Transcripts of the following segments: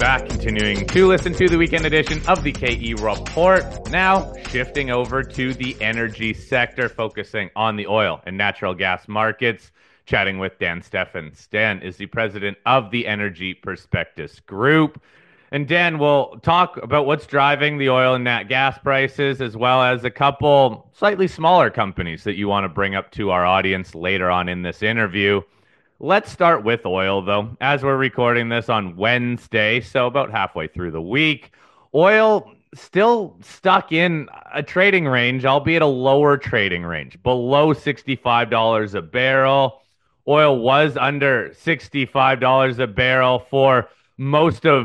back, continuing to listen to the weekend edition of the KE Report. Now, shifting over to the energy sector, focusing on the oil and natural gas markets, chatting with Dan Steffens. Dan is the president of the Energy Prospectus Group. And Dan, we'll talk about what's driving the oil and nat gas prices, as well as a couple slightly smaller companies that you want to bring up to our audience later on in this interview. Let's start with oil, though, as we're recording this on Wednesday, so about halfway through the week. Oil still stuck in a trading range, albeit a lower trading range, below $65 a barrel. Oil was under $65 a barrel for most of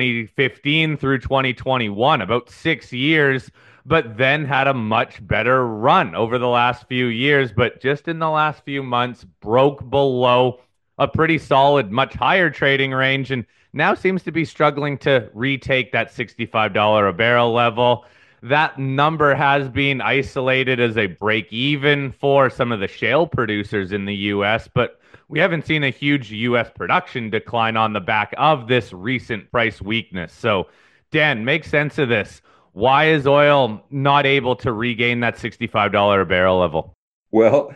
2015 through 2021, about 6 years, but then had a much better run over the last few years. But just in the last few months, broke below a pretty solid, much higher trading range, and now seems to be struggling to retake that $65 a barrel level. That number has been isolated as a break even for some of the shale producers in the U.S., but we haven't seen a huge U.S. production decline on the back of this recent price weakness. So, Dan, make sense of this. Why is oil not able to regain that $65 a barrel level? Well,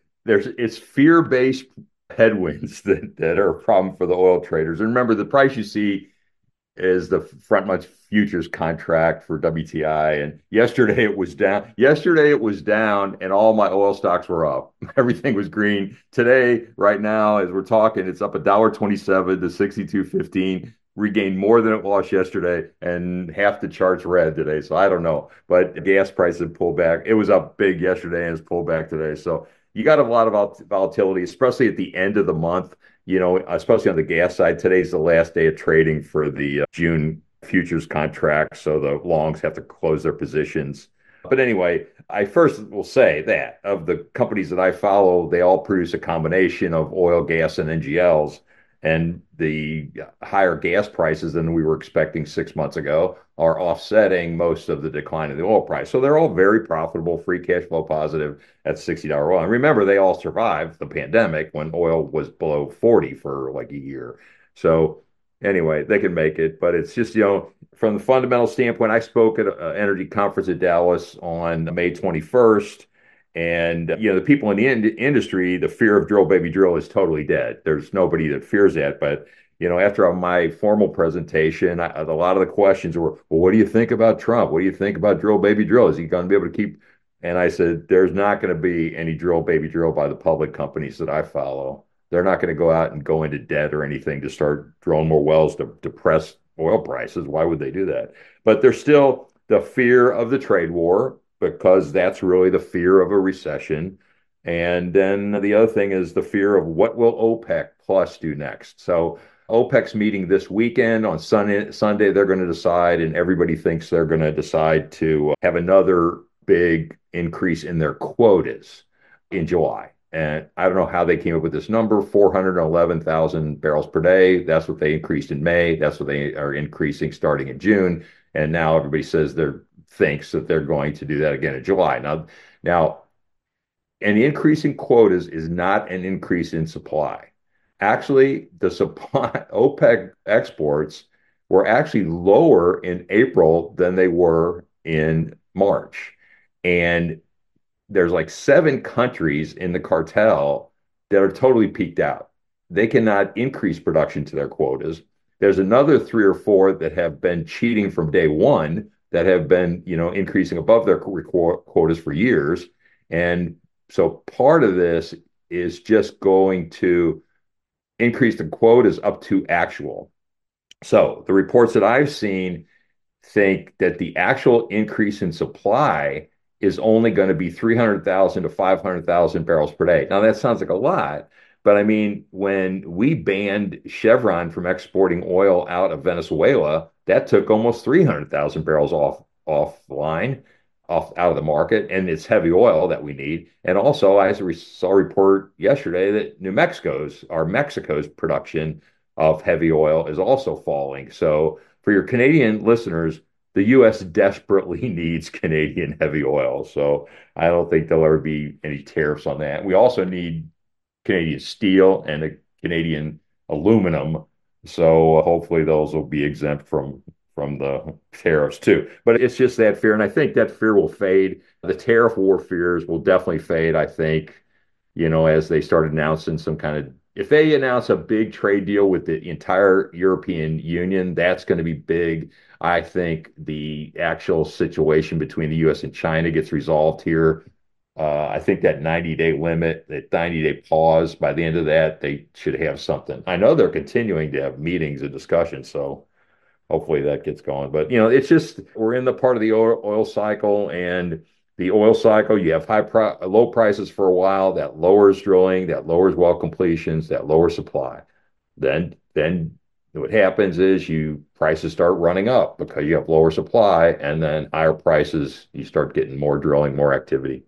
it's fear-based headwinds that are a problem for the oil traders. And remember, the price you see is the front month futures contract for WTI. And yesterday it was down. Yesterday it was down, and all my oil stocks were up. Everything was green. Today, right now, as we're talking, it's up $1.27 to 62.15. Regained more than it lost yesterday, and half the chart's red today. So I don't know, but the gas prices have pulled back. It was up big yesterday and it's pulled back today. So you got a lot of volatility, especially at the end of the month, especially on the gas side. Today's the last day of trading for the June futures contract. So the longs have to close their positions. But anyway, I first will say that of the companies that I follow, they all produce a combination of oil, gas, and NGLs. And the higher gas prices than we were expecting 6 months ago are offsetting most of the decline in the oil price. So they're all very profitable, free cash flow positive at $60 oil. And remember, they all survived the pandemic when oil was below 40 for like a year. So anyway, they can make it. But it's just, from the fundamental standpoint, I spoke at an energy conference at Dallas on May 21st. And, the people in the industry, the fear of drill, baby, drill is totally dead. There's nobody that fears that. But, after my formal presentation, a lot of the questions were, well, what do you think about Trump? What do you think about drill, baby, drill? Is he going to be able to keep? And I said, there's not going to be any drill, baby, drill by the public companies that I follow. They're not going to go out and go into debt or anything to start drilling more wells to depress oil prices. Why would they do that? But there's still the fear of the trade war, because that's really the fear of a recession. And then the other thing is the fear of what will OPEC Plus do next. So OPEC's meeting this weekend. On Sunday, they're going to decide, and everybody thinks they're going to decide to have another big increase in their quotas in July. And I don't know how they came up with this number, 411,000 barrels per day. That's what they increased in May. That's what they are increasing starting in June. And now everybody thinks that they're going to do that again in July. Now, an increase in quotas is not an increase in supply. Actually, the supply OPEC exports were actually lower in April than they were in March. And there's like 7 countries in the cartel that are totally peaked out. They cannot increase production to their quotas. There's another 3 or 4 that have been cheating from day one, that have been, increasing above their quotas for years. And so part of this is just going to increase the quotas up to actual. So the reports that I've seen think that the actual increase in supply is only going to be 300,000 to 500,000 barrels per day. Now that sounds like a lot, but I mean, when we banned Chevron from exporting oil out of Venezuela, that took almost 300,000 barrels offline, out of the market, and it's heavy oil that we need. And also, I saw a report yesterday that Mexico's production of heavy oil is also falling. So for your Canadian listeners, the U.S. desperately needs Canadian heavy oil. So I don't think there'll ever be any tariffs on that. We also need Canadian steel and Canadian aluminum. So hopefully those will be exempt from the tariffs too. But it's just that fear, and I think that fear will fade. The tariff war fears will definitely fade, I think, as they start announcing some kind of, if they announce a big trade deal with the entire European Union, that's going to be big. I think the actual situation between the US and China gets resolved here. I think that 90-day limit, that 90-day pause, by the end of that, they should have something. I know they're continuing to have meetings and discussions, so hopefully that gets going. But it's just we're in the part of the oil cycle, and the oil cycle, you have low prices for a while, that lowers drilling, that lowers well completions, that lowers supply. Then what happens is you prices start running up because you have lower supply, and then higher prices, you start getting more drilling, more activity.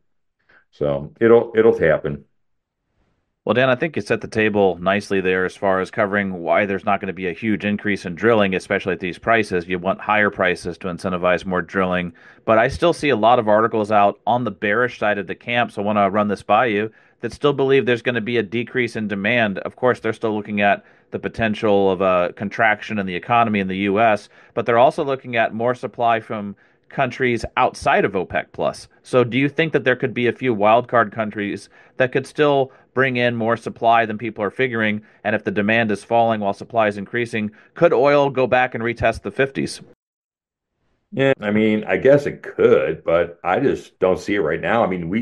So it'll happen. Well, Dan, I think you set the table nicely there as far as covering why there's not going to be a huge increase in drilling, especially at these prices. You want higher prices to incentivize more drilling. But I still see a lot of articles out on the bearish side of the camp, so I want to run this by you, that still believe there's going to be a decrease in demand. Of course, they're still looking at the potential of a contraction in the economy in the U.S., but they're also looking at more supply from countries outside of OPEC plus. So do you think that there could be a few wildcard countries that could still bring in more supply than people are figuring? And if the demand is falling while supply is increasing, could oil go back and retest the 50s? Yeah, I mean, I guess it could, but I just don't see it right now. I mean,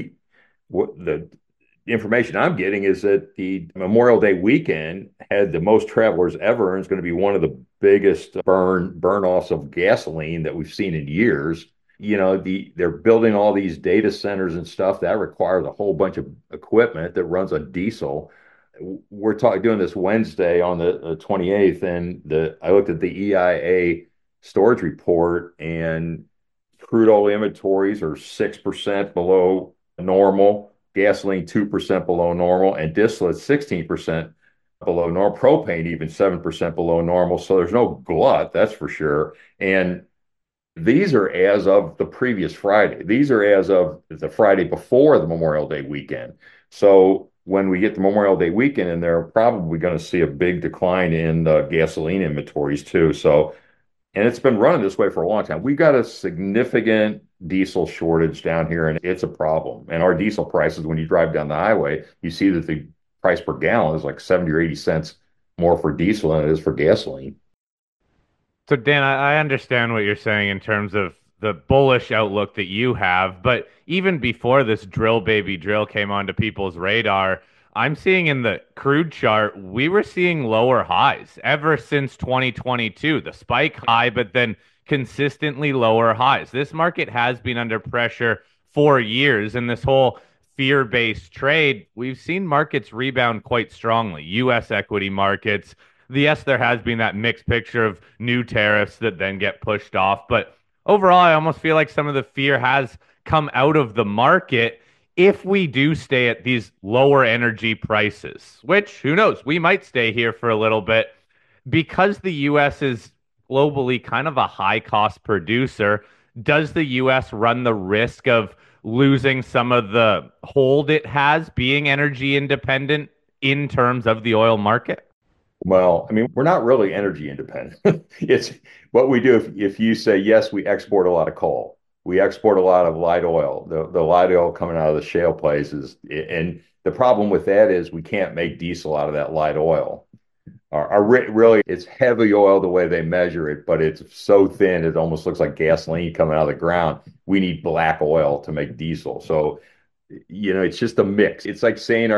the information I'm getting is that the Memorial Day weekend had the most travelers ever, and it's going to be one of the biggest burn offs of gasoline that we've seen in years. They're building all these data centers and stuff that requires a whole bunch of equipment that runs on diesel. We're talking doing this Wednesday on the 28th, and the I looked at the EIA storage report, and crude oil inventories are 6% below normal, gasoline 2% below normal, and distillate 16% below normal, propane even 7% below normal. So there's no glut, that's for sure. And these are as of the previous Friday. These are as of the Friday before the Memorial Day weekend. So when we get the Memorial Day weekend, and they're probably going to see a big decline in the gasoline inventories too. So, and it's been running this way for a long time. We've got a significant diesel shortage down here, and it's a problem. And our diesel prices, when you drive down the highway, you see that the price per gallon is like 70 or 80 cents more for diesel than it is for gasoline. So, Dan, I understand what you're saying in terms of the bullish outlook that you have, but even before this drill baby drill came onto people's radar, I'm seeing in the crude chart, we were seeing lower highs ever since 2022. The spike high, but then consistently lower highs. This market has been under pressure for years, and this whole fear-based trade, we've seen markets rebound quite strongly. U.S. equity markets, yes, there has been that mixed picture of new tariffs that then get pushed off. But overall, I almost feel like some of the fear has come out of the market if we do stay at these lower energy prices, which who knows, we might stay here for a little bit because the US is globally kind of a high cost producer. Does the US run the risk of losing some of the hold it has being energy independent in terms of the oil market? Well, I mean, we're not really energy independent. It's what we do. If you say, yes, we export a lot of coal, we export a lot of light oil, the light oil coming out of the shale places. And the problem with that is we can't make diesel out of that light oil. Really, it's heavy oil the way they measure it, but it's so thin it almost looks like gasoline coming out of the ground. We need black oil to make diesel. So, it's just a mix. It's like saying,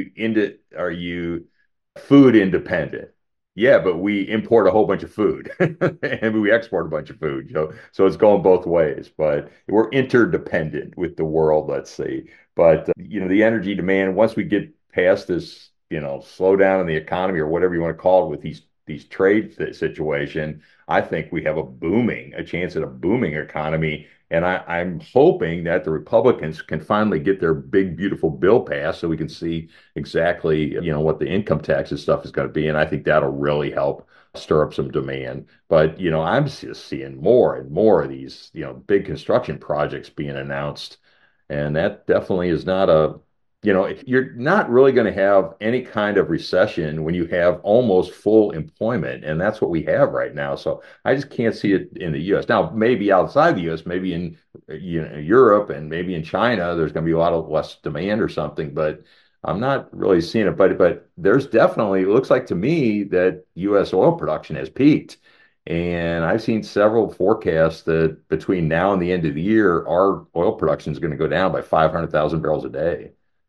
are you food independent? Yeah, but we import a whole bunch of food and we export a bunch of food. So it's going both ways, but we're interdependent with the world, let's say. But the energy demand, once we get past this, slowdown in the economy or whatever you want to call it with these trade situation, I think we have a chance at a booming economy. And I'm hoping that the Republicans can finally get their big, beautiful bill passed so we can see exactly, what the income taxes stuff is going to be. And I think that'll really help stir up some demand. But, I'm just seeing more and more of these, big construction projects being announced. And that definitely is not you're not really going to have any kind of recession when you have almost full employment, and that's what we have right now. So I just can't see it in the U.S. Now, maybe outside the U.S., maybe in Europe and maybe in China, there's going to be a lot of less demand or something, but I'm not really seeing it. But there's definitely, it looks like to me that U.S. oil production has peaked. And I've seen several forecasts that between now and the end of the year, our oil production is going to go down by 500,000 barrels a day.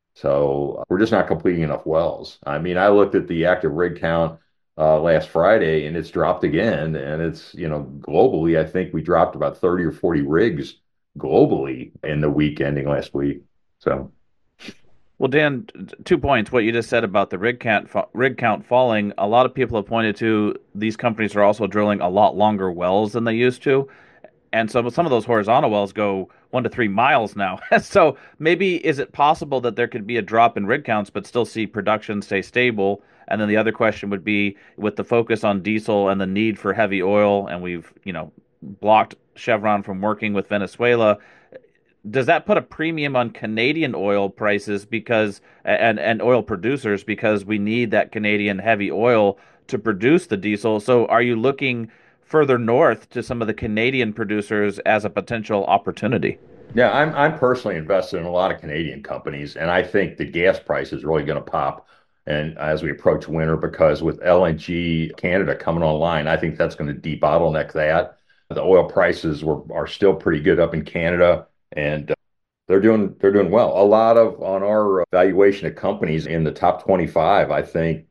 So we're just not completing enough wells. I mean, I looked at the active rig count last Friday and it's dropped again. And it's, globally, I think we dropped about 30 or 40 rigs globally in the week ending last week. So. Well, Dan, 2 points. What you just said about the rig count falling, a lot of people have pointed to these companies are also drilling a lot longer wells than they used to. And so some of those horizontal wells go 1 to 3 miles now. So maybe is it possible that there could be a drop in rig counts, but still see production stay stable? And then the other question would be with the focus on diesel and the need for heavy oil, and we've, blocked Chevron from working with Venezuela. Does that put a premium on Canadian oil prices because and oil producers because we need that Canadian heavy oil to produce the diesel? So are you looking further north to some of the Canadian producers as a potential opportunity? Yeah, I'm personally invested in a lot of Canadian companies, and I think the gas price is really going to pop. And as we approach winter, because with LNG Canada coming online, I think that's going to debottleneck that. The oil prices are still pretty good up in Canada, and they're doing well. A lot of on our valuation of companies in the top 25, I think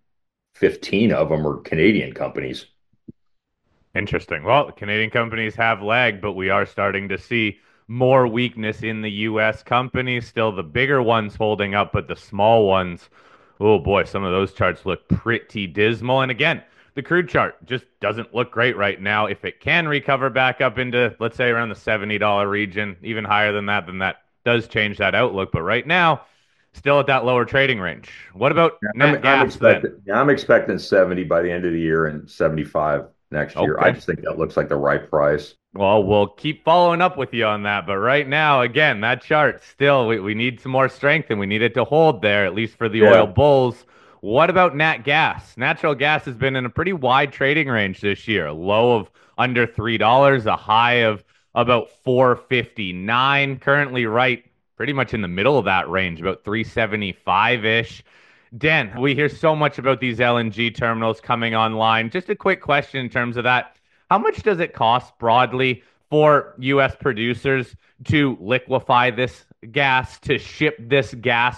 15 of them are Canadian companies. Interesting. Well, Canadian companies have lagged, but we are starting to see more weakness in the U.S. companies. Still the bigger ones holding up, but the small ones, oh boy, some of those charts look pretty dismal. And again, the crude chart just doesn't look great right now. If it can recover back up into, let's say, around the $70 region, even higher than that, then that does change that outlook. But right now, still at that lower trading range. What about I'm, nat I'm gas then? expecting, yeah, I'm expecting 70 by the end of the year and 75 next year. I Okay. just think that looks like the right price. Well, we'll keep following up with you on that. But right now, again, that chart still, we need some more strength and we need it to hold there, at least for the oil Yeah. bulls. What about nat gas? Natural gas has been in a pretty wide trading range this year. A low of under $3, a high of about 4.59. Currently, right pretty much in the middle of that range, about 3.75-ish. Dan, we hear so much about these LNG terminals coming online. Just a quick question in terms of that. How much does it cost broadly for U.S. producers to liquefy this gas, to ship this gas?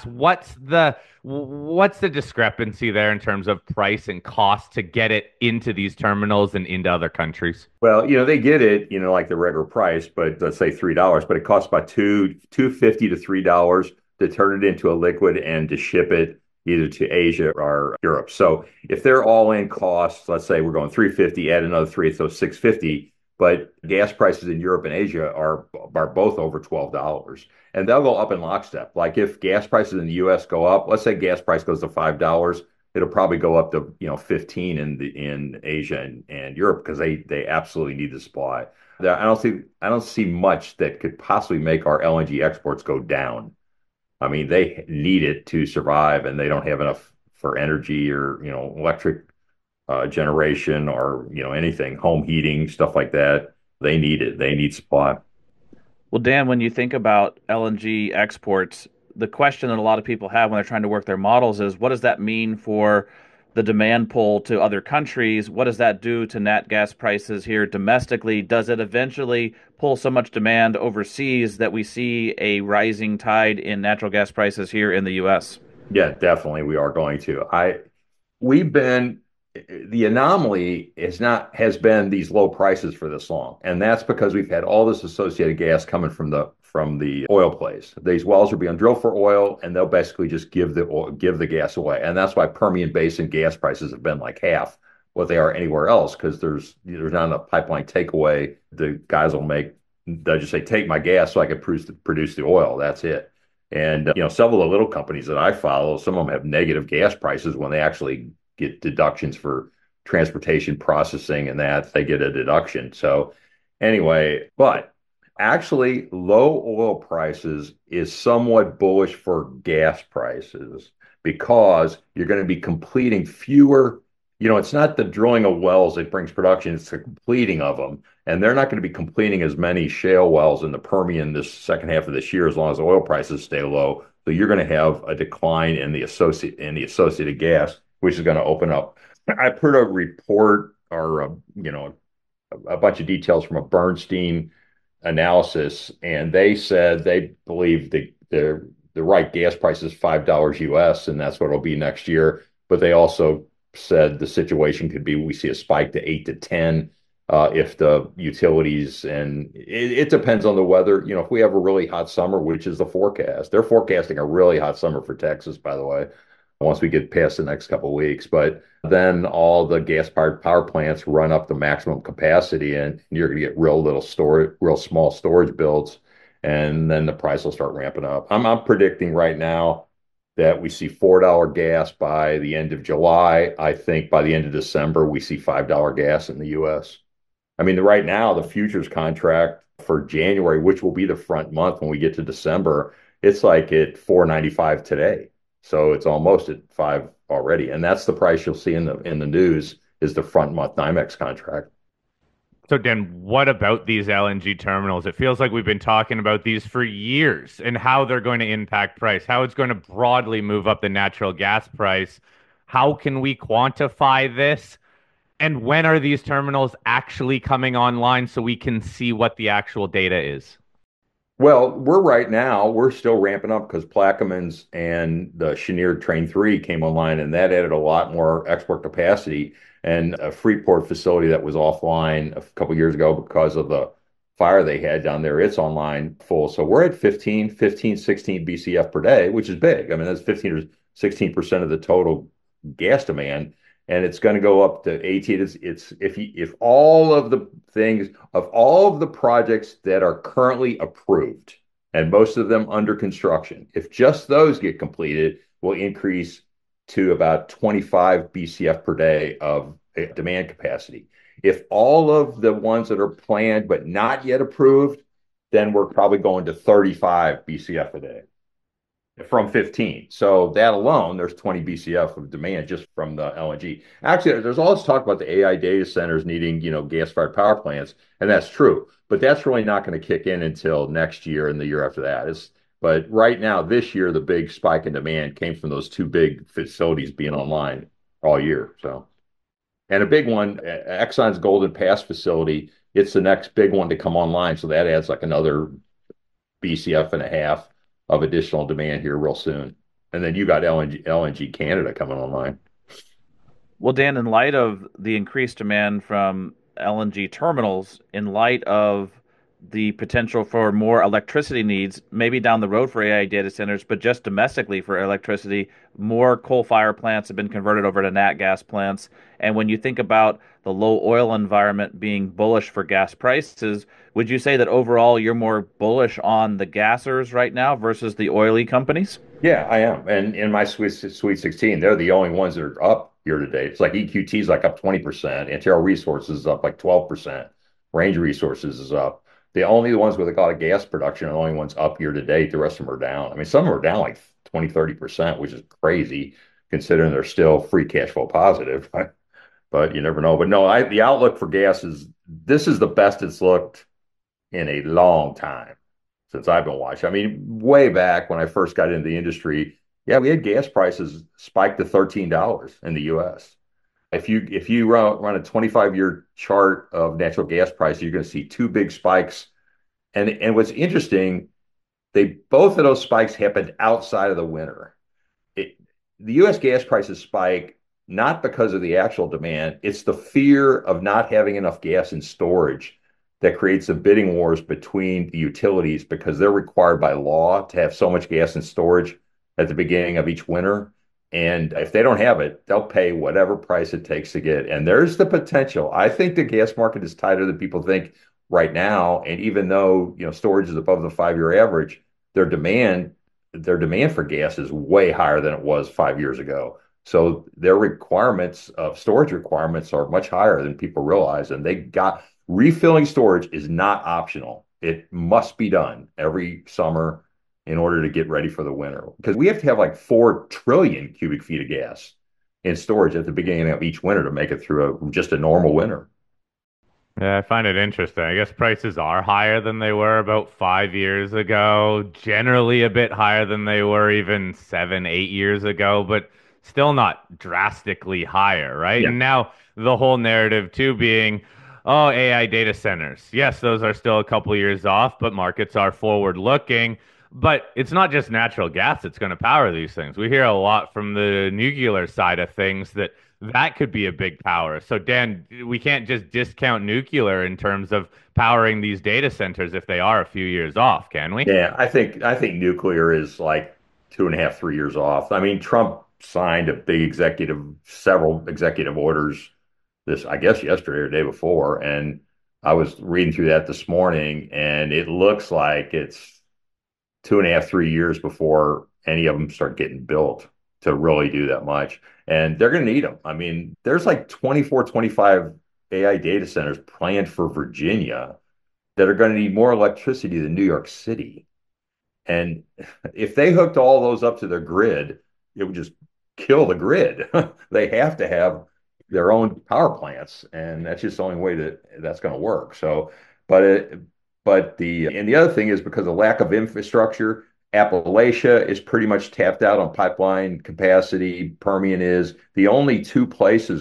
What's the discrepancy there in terms of price and cost to get it into these terminals and into other countries? Well, they get it, like the regular price, but let's say $3, but it costs about $2.50 to $3 to turn it into a liquid and to ship it either to Asia or Europe. So if they're all in costs, let's say we're going 350, add another three, so 650. But gas prices in Europe and Asia are both over $12, and they'll go up in lockstep. Like if gas prices in the U.S. go up, let's say gas price goes to $5, it'll probably go up to 15 in Asia and Europe because they absolutely need the supply. I don't see much that could possibly make our LNG exports go down. I mean, they need it to survive, and they don't have enough for energy or electric generation or anything, home heating, stuff like that. They need it. They need supply. Well, Dan, when you think about LNG exports, the question that a lot of people have when they're trying to work their models is what does that mean for the demand pull to other countries? What does that do to nat gas prices here domestically? Does it eventually pull so much demand overseas that we see a rising tide in natural gas prices here in the U.S.? Yeah, definitely, we are going to. We've been the anomaly has been these low prices for this long, and that's because we've had all this associated gas coming from the oil plays. These wells are being drilled for oil, and they'll basically just give the gas away, and that's why Permian Basin gas prices have been like half what they are anywhere else because there's not enough pipeline takeaway. The guys they'll just say, take my gas so I can produce the oil. That's it. And several of the little companies that I follow, some of them have negative gas prices when they actually get deductions for transportation processing and that they get a deduction. So anyway, but Actually, low oil prices is somewhat bullish for gas prices because you're going to be completing fewer. It's not the drilling of wells that brings production, it's the completing of them. And they're not going to be completing as many shale wells in the Permian this second half of this year as long as oil prices stay low. So you're going to have a decline in the associated gas, which is going to open up. I put a report or a bunch of details from a Bernstein analysis, and they said they believe the right gas price is $5 US, and that's what it'll be next year. But they also said the situation could be we see a spike to 8 to 10 if the utilities, and it depends on the weather. If we have a really hot summer, which is the forecast, they're forecasting a really hot summer for Texas, by the way, once we get past the next couple of weeks. But then all the gas-fired power plants run up to maximum capacity, and you're going to get real small storage builds, and then the price will start ramping up. I'm predicting right now that we see $4 gas by the end of July. I think by the end of December, we see $5 gas in the U.S. I mean, right now, the futures contract for January, which will be the front month when we get to December, it's like at 4.95 today. So it's almost at 5 already. And that's the price you'll see in the news is the front month NYMEX contract. So, Dan, what about these LNG terminals? It feels like we've been talking about these for years and how they're going to impact price, how it's going to broadly move up the natural gas price. How can we quantify this? And when are these terminals actually coming online so we can see what the actual data is? Well, we're still ramping up because Plaquemines and the Cheniere Train 3 came online, and that added a lot more export capacity. And a Freeport facility that was offline a couple years ago because of the fire they had down there, it's online full. So we're at 16 BCF per day, which is big. I mean, that's 15 or 16% of the total gas demand, and it's going to go up to 18. It's if all of the things of all of the projects that are currently approved, and most of them under construction, if just those get completed, will increase to about 25 BCF per day of demand capacity. If all of the ones that are planned but not yet approved, then we're probably going to 35 BCF a day from 15. So that alone, there's 20 BCF of demand just from the LNG. Actually, there's all this talk about the AI data centers needing, gas-fired power plants, and that's true. But that's really not going to kick in until next year and the year after that. But right now, this year, the big spike in demand came from those two big facilities being online all year. So, and a big one, Exxon's Golden Pass facility, it's the next big one to come online. So that adds like another BCF and a half of additional demand here real soon. And then you got LNG Canada coming online. Well, Dan, in light of the increased demand from LNG terminals, in light of the potential for more electricity needs, maybe down the road for AI data centers, but just domestically for electricity, more coal-fired plants have been converted over to nat gas plants. And when you think about the low oil environment being bullish for gas prices, would you say that overall you're more bullish on the gassers right now versus the oily companies? Yeah, I am. And in my Sweet 16, they're the only ones that are up year to date. It's like EQT is like up 20%, Antero Resources is up like 12%, Range Resources is up. The only ones with a lot of gas production are the only ones up year to date. The rest of them are down. I mean, some of them are down like 20, 30%, which is crazy considering they're still free cash flow positive. But you never know. But no, the outlook for gas this is the best it's looked in a long time since I've been watching. I mean, way back when I first got into the industry, yeah, we had gas prices spike to $13 in the U.S. If you run a 25-year chart of natural gas prices, you're going to see two big spikes. And what's interesting, both of those spikes happened outside of the winter. The U.S. gas prices spike not because of the actual demand, it's the fear of not having enough gas in storage that creates the bidding wars between the utilities because they're required by law to have so much gas in storage at the beginning of each winter. And if they don't have it, they'll pay whatever price it takes to get. And there's the potential. I think the gas market is tighter than people think right now. And even though, storage is above the 5-year average, their demand for gas is way higher than it was 5 years ago. So their storage requirements are much higher than people realize. And refilling storage is not optional. It must be done every summer in order to get ready for the winter because we have to have like 4 trillion cubic feet of gas in storage at the beginning of each winter to make it through just a normal winter. Yeah, I find it interesting. I guess prices are higher than they were about 5 years ago, generally a bit higher than they were even 7, 8 years ago, but still not drastically higher, right? Yeah. And now the whole narrative too being, oh, AI data centers. Yes, those are still a couple years off, but markets are forward looking. But it's not just natural gas that's going to power these things. We hear a lot from the nuclear side of things that could be a big power. So, Dan, we can't just discount nuclear in terms of powering these data centers if they are a few years off, can we? Yeah, I think nuclear is like 2.5, 3 years off. I mean, Trump signed several executive orders this, I guess, yesterday or the day before, and I was reading through that this morning, and it looks like it's 2.5, 3 years before any of them start getting built to really do that much. And they're going to need them. I mean, there's like 24, 25 AI data centers planned for Virginia that are going to need more electricity than New York City. And if they hooked all those up to their grid, it would just kill the grid. They have to have their own power plants, and that's just the only way that's going to work. So, but it, but the other thing is because of lack of infrastructure, Appalachia is pretty much tapped out on pipeline capacity. Permian is the only two places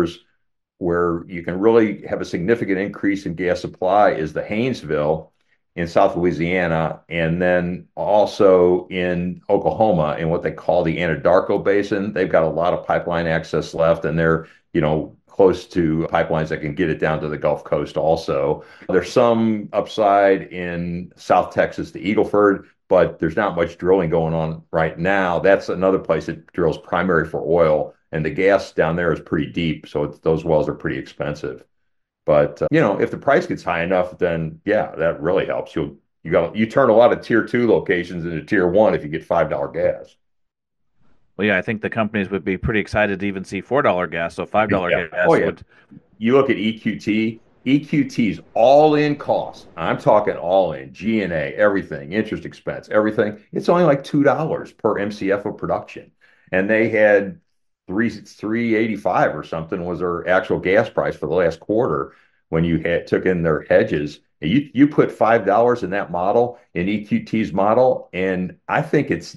where you can really have a significant increase in gas supply is the Haynesville in South Louisiana, and then also in Oklahoma in what they call the Anadarko Basin. They've got a lot of pipeline access left, and they're, close to pipelines that can get it down to the Gulf Coast also. There's some upside in South Texas, the Eagle Ford, but there's not much drilling going on right now. That's another place that drills primary for oil, and the gas down there is pretty deep, so those wells are pretty expensive. But if the price gets high enough, then yeah, that really helps. You turn a lot of tier two locations into tier one if you get $5 gas. Well, yeah, I think the companies would be pretty excited to even see $4 gas. So $5 Yeah. Oh gas yeah. would. You look at EQT. EQT's all in cost. I'm talking all in G&A, everything, interest expense, everything. It's only like $2 per MCF of production, and they had 385 or something was their actual gas price for the last quarter when you took in their hedges. You put $5 in that model in EQT's model, and I think it's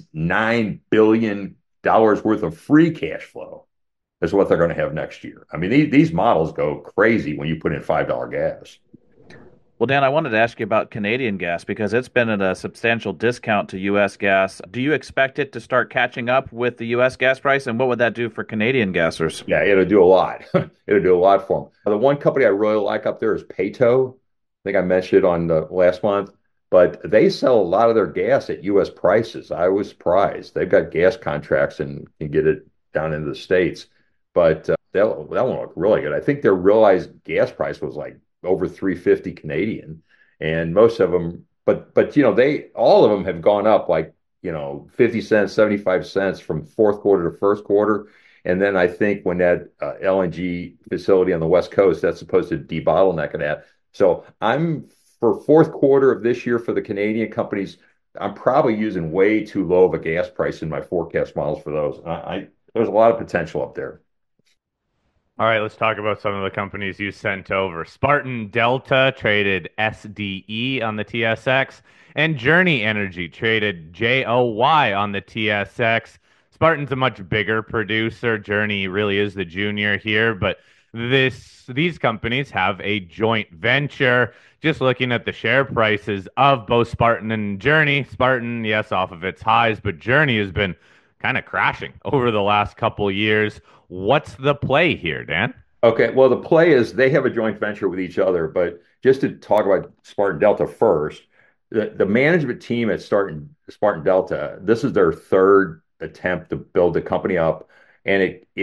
$9 billion worth of free cash flow is what they're going to have next year. I mean, these models go crazy when you put in $5 gas. Well, Dan, I wanted to ask you about Canadian gas because it's been at a substantial discount to U.S. gas. Do you expect it to start catching up with the U.S. gas price, and what would that do for Canadian gassers? Yeah, it'll do a lot. It'll do a lot for them. The one company I really like up there is Peyto. I think I mentioned it on the last month, but they sell a lot of their gas at U.S. prices. I was surprised. They've got gas contracts and can get it down into the States, but that one looked really good. I think their realized gas price was like over 350 Canadian, and most of them, but they all of them have gone up like 50 cents, 75 cents from fourth quarter to first quarter. And then I think when that LNG facility on the West Coast, that's supposed to debottleneck that. So I'm for fourth quarter of this year for the Canadian companies, I'm probably using way too low of a gas price in my forecast models for those. There's a lot of potential up there. All right, let's talk about some of the companies you sent over. Spartan Delta traded SDE on the TSX, and Journey Energy traded JOY on the TSX. Spartan's a much bigger producer. Journey really is the junior here, but these companies have a joint venture. Just looking at the share prices of both Spartan and Journey, Spartan, yes, off of its highs, but Journey has been kind of crashing over the last couple years. What's the play here, Dan? Okay, well, the play is they have a joint venture with each other, but just to talk about Spartan Delta first, the management team at Spartan Delta, this is their third attempt to build the company up, and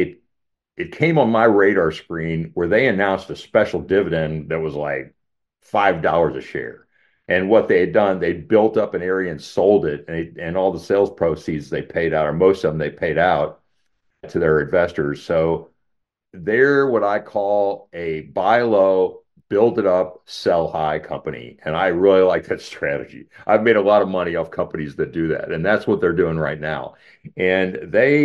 it came on my radar screen where they announced a special dividend that was like $5 a share. And what they had done, they built up an area and sold it, and all the sales proceeds they paid out, or most of them they paid out to their investors. So they're what I call a buy low, build it up, sell high company. And I really like that strategy. I've made a lot of money off companies that do that. And that's what they're doing right now. And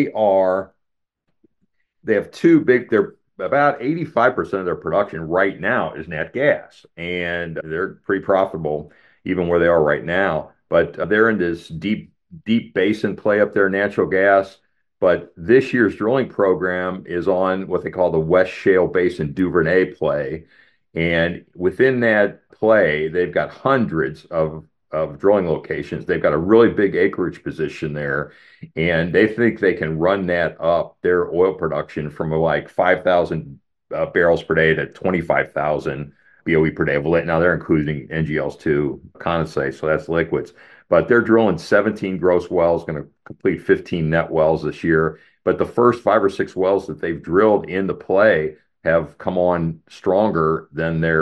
they have two big, they're about 85% of their production right now is nat gas. And they're pretty profitable even where they are right now. But they're in this deep basin play up there, natural gas. But this year's drilling program is on what they call the West Shale Basin Duvernay play. And within that play, they've got hundreds of drilling locations. They've got a really big acreage position there, and they think they can run that up their oil production from like 5,000 barrels per day to 25,000 BOE per day. Now they're including NGLs too, condensate, so that's liquids. But they're drilling 17 gross wells, going to complete 15 net wells this year. But the first 5 or 6 wells that they've drilled in the play have come on stronger than their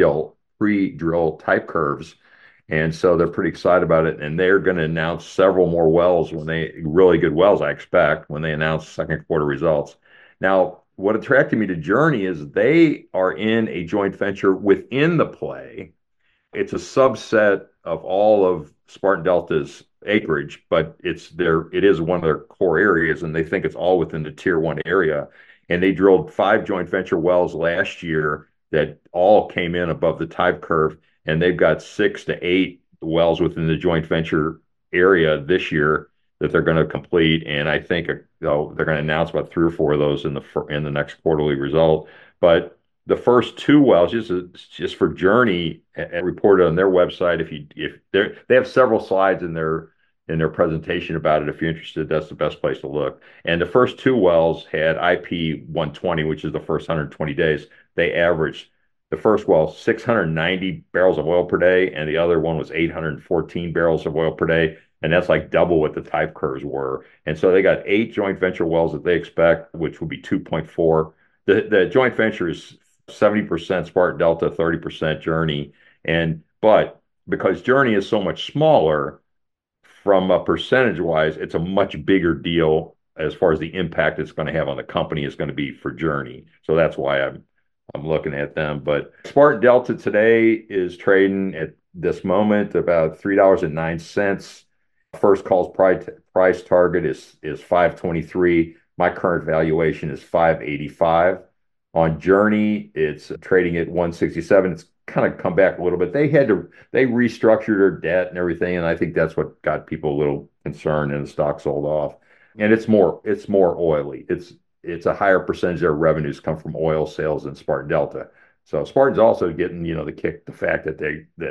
pre-drill type curves. And so they're pretty excited about it. And they're going to announce several more wells really good wells, I expect, when they announce second quarter results. Now, what attracted me to Journey is they are in a joint venture within the play. It's a subset of all of Spartan Delta's acreage, but it is one of their core areas, and they think it's all within the tier 1 area. And they drilled 5 joint venture wells last year that all came in above the type curve, and they've got 6 to 8 wells within the joint venture area this year that they're going to complete. And I think they're going to announce about 3 or 4 of those in the next quarterly result. But the first 2 wells, just for Journey, reported on their website. If they have several slides in their presentation about it. If you're interested, that's the best place to look. And the first 2 wells had IP 120, which is the first 120 days. They averaged the first well 690 barrels of oil per day, and the other one was 814 barrels of oil per day. And that's like double what the type curves were. And so they got 8 joint venture wells that they expect, which will be 2.4. The joint venture is 70% Spartan Delta, 30% Journey. But because Journey is so much smaller, from a percentage wise, it's a much bigger deal as far as the impact it's going to have on the company is going to be for Journey. So that's why I'm looking at them. But Spartan Delta today is trading at this moment about $3.09. First call's price target is 523. My current valuation is 585. On Journey, it's trading at 167. It's kind of come back a little bit. They restructured their debt and everything, and I think that's what got people a little concerned, and the stock sold off. And it's more oily. It's a higher percentage of their revenues come from oil sales than Spartan Delta. So Spartan's also getting, the fact that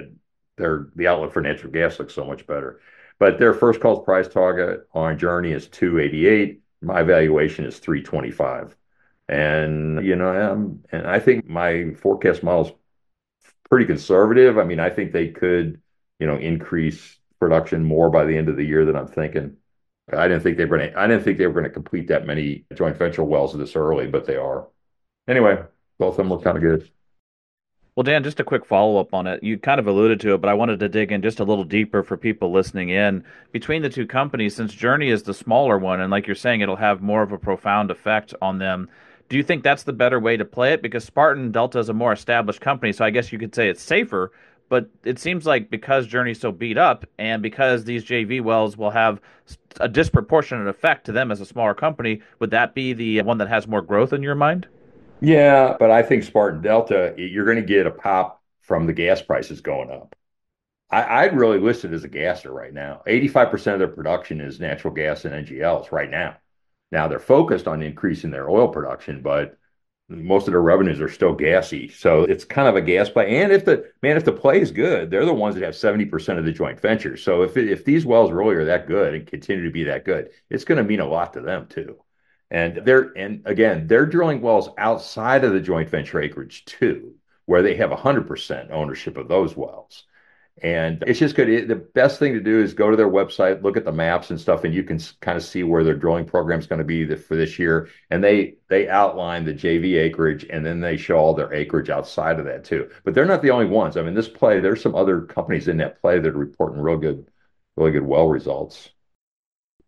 the outlook for natural gas looks so much better. But their first call price target on Journey is 288. My valuation is 325. And and I think my forecast model is pretty conservative. I mean, I think they could, increase production more by the end of the year than I'm thinking. I didn't think they were going to complete that many joint venture wells this early, but they are. Anyway, both of them look kind of good. Well, Dan, just a quick follow-up on it. You kind of alluded to it, but I wanted to dig in just a little deeper for people listening in. Between the 2 companies, since Journey is the smaller one, and like you're saying, it'll have more of a profound effect on them, do you think that's the better way to play it? Because Spartan Delta is a more established company, so I guess you could say it's safer, but it seems like because Journey's so beat up, and because these JV wells will have a disproportionate effect to them as a smaller company, would that be the one that has more growth in your mind? Yeah, but I think Spartan Delta, you're going to get a pop from the gas prices going up. I'd really list it as a gasser right now. 85% of their production is natural gas and NGLs right now. Now they're focused on increasing their oil production, but most of their revenues are still gassy. So it's kind of a gas play. And if the play is good, they're the ones that have 70% of the joint venture. So if these wells really are that good and continue to be that good, it's going to mean a lot to them too. And they're drilling wells outside of the joint venture acreage too, where they have 100% ownership of those wells. And it's just good. The best thing to do is go to their website, look at the maps and stuff, and you can kind of see where their drilling program is going to be for this year. And they outline the JV acreage, and then they show all their acreage outside of that too. But they're not the only ones. I mean, this play, there's some other companies in that play that are reporting really good well results.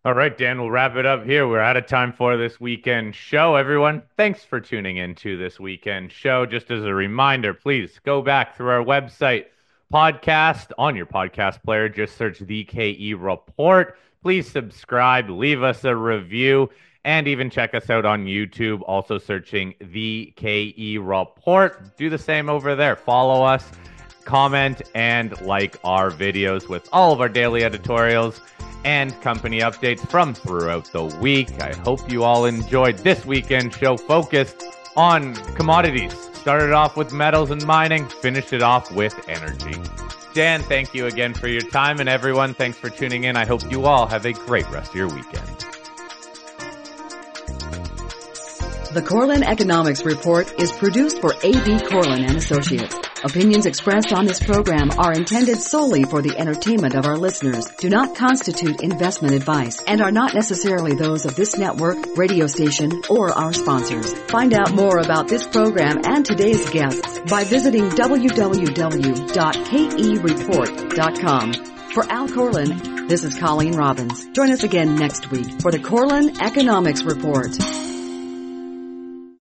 All right, Dan, we'll wrap it up here. We're out of time for this weekend show. Everyone, thanks for tuning in to this weekend show. Just as a reminder, please go back through our website, podcast on your podcast player. Just search the KE Report. Please subscribe, leave us a review, and even check us out on YouTube, also searching the KE Report. Do the same over there. Follow us, comment, and like our videos with all of our daily editorials and company updates from throughout the week. I hope you all enjoyed this weekend show focused on commodities. Started off with metals and mining, finished it off with energy. Dan, thank you again for your time, and everyone, thanks for tuning in. I hope you all have a great rest of your weekend. The Corlin Economics Report is produced for A.B. Corlin and Associates. Opinions expressed on this program are intended solely for the entertainment of our listeners, do not constitute investment advice, and are not necessarily those of this network, radio station, or our sponsors. Find out more about this program and today's guests by visiting www.kereport.com. For Al Corlin, this is Colleen Robbins. Join us again next week for the Corlin Economics Report.